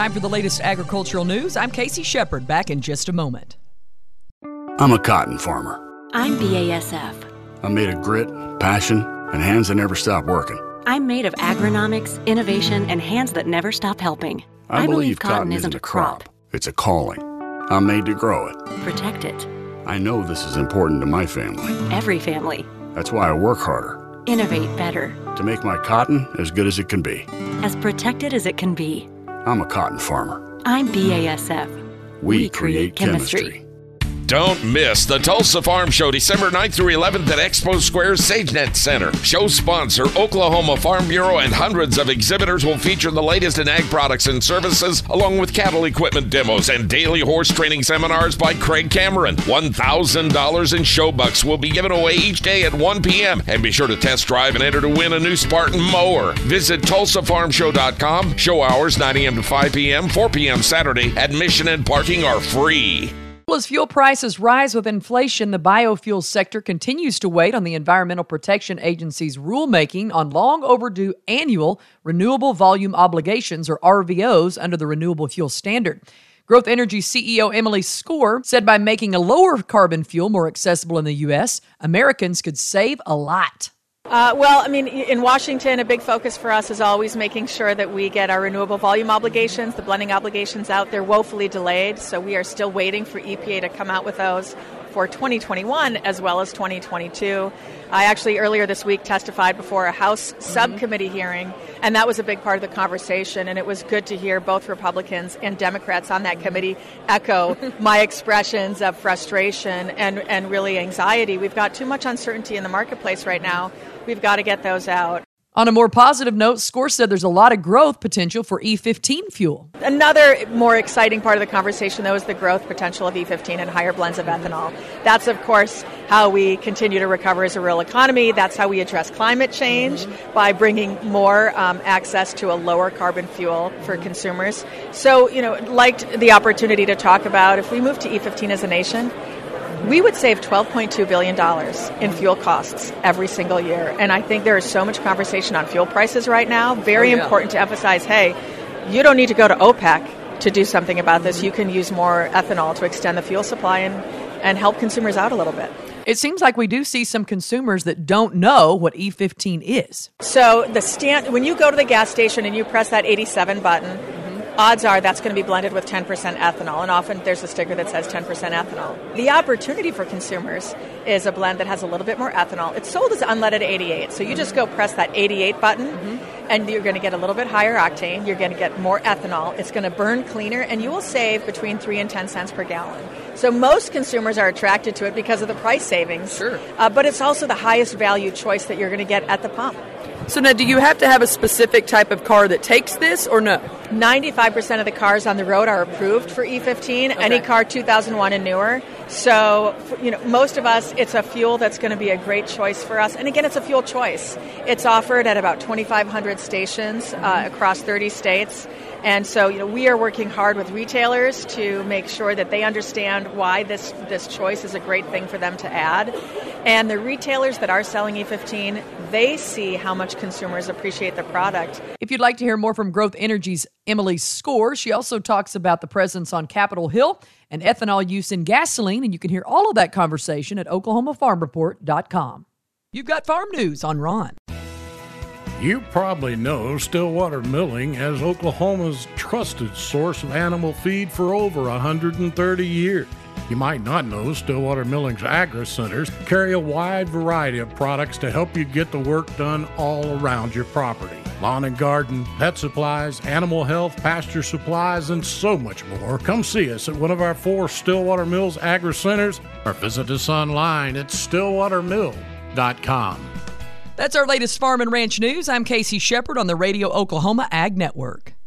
Time for the latest agricultural news. I'm Casey Shepard, back in just a moment. I'm a cotton farmer. I'm BASF. I'm made of grit, passion, and hands that never stop working. I'm made of agronomics, innovation, and hands that never stop helping. I believe cotton isn't a crop. It's a calling. I'm made to grow it. Protect it. I know this is important to my family. Every family. That's why I work harder. Innovate better. To make my cotton as good as it can be. As protected as it can be. I'm a cotton farmer. I'm BASF. We create chemistry. Don't miss the Tulsa Farm Show December 9th through 11th at Expo Square's SageNet Center. Show sponsor Oklahoma Farm Bureau and hundreds of exhibitors will feature the latest in ag products and services, along with cattle equipment demos and daily horse training seminars by Craig Cameron. $1,000 in show bucks will be given away each day at 1 p.m. And be sure to test drive and enter to win a new Spartan mower. Visit TulsaFarmShow.com. Show hours 9 a.m. to 5 p.m., 4 p.m. Saturday. Admission and parking are free. As fuel prices rise with inflation, the biofuel sector continues to wait on the Environmental Protection Agency's rulemaking on long overdue annual renewable volume obligations, or RVOs, under the Renewable Fuel Standard. Growth Energy CEO Emily Skor said by making a lower carbon fuel more accessible in the U.S., Americans could save a lot. In Washington, a big focus for us is always making sure that we get our renewable volume obligations, the blending obligations out. They're woefully delayed, so we are still waiting for EPA to come out with those for 2021 as well as 2022. I actually earlier this week testified before a House subcommittee hearing, and that was a big part of the conversation, and it was good to hear both Republicans and Democrats on that committee echo my expressions of frustration and really anxiety. We've got too much uncertainty in the marketplace right now. We've got to get those out. On a more positive note, Skor said there's a lot of growth potential for E15 fuel. Another more exciting part of the conversation, though, is the growth potential of E15 and higher blends of ethanol. That's, of course, how we continue to recover as a real economy. That's how we address climate change, by bringing more access to a lower carbon fuel for consumers. So, liked the opportunity to talk about if we move to E15 as a nation, we would save $12.2 billion in fuel costs every single year. And I think there is so much conversation on fuel prices right now. Very important to emphasize, hey, you don't need to go to OPEC to do something about this. You can use more ethanol to extend the fuel supply and help consumers out a little bit. It seems like we do see some consumers that don't know what E15 is. So when you go to the gas station and you press that 87 button, odds are that's going to be blended with 10% ethanol, and often there's a sticker that says 10% ethanol. The opportunity for consumers is a blend that has a little bit more ethanol. It's sold as unleaded 88, so you just go press that 88 button, and you're going to get a little bit higher octane. You're going to get more ethanol. It's going to burn cleaner, and you will save between 3 and 10 cents per gallon. So most consumers are attracted to it because of the price savings. Sure. But it's also the highest value choice that you're going to get at the pump. So now, do you have to have a specific type of car that takes this, or no? 95% of the cars on the road are approved for E15, any car 2001 and newer. So, most of us, it's a fuel that's going to be a great choice for us. And again, it's a fuel choice. It's offered at about 2,500 stations across 30 states. And so, we are working hard with retailers to make sure that they understand why this choice is a great thing for them to add. And the retailers that are selling E15, they see how much consumers appreciate the product. If you'd like to hear more from Growth Energy's Emily Skor, she also talks about the presence on Capitol Hill and ethanol use in gasoline, and you can hear all of that conversation at OklahomaFarmReport.com. You've got farm news on Ron. You probably know Stillwater Milling as Oklahoma's trusted source of animal feed for over 130 years. You might not know Stillwater Milling's agri-centers carry a wide variety of products to help you get the work done all around your property. Lawn and garden, pet supplies, animal health, pasture supplies, and so much more. Come see us at one of our 4 Stillwater Mills agri-centers or visit us online at stillwatermill.com. That's our latest farm and ranch news. I'm Casey Shepard on the Radio Oklahoma Ag Network.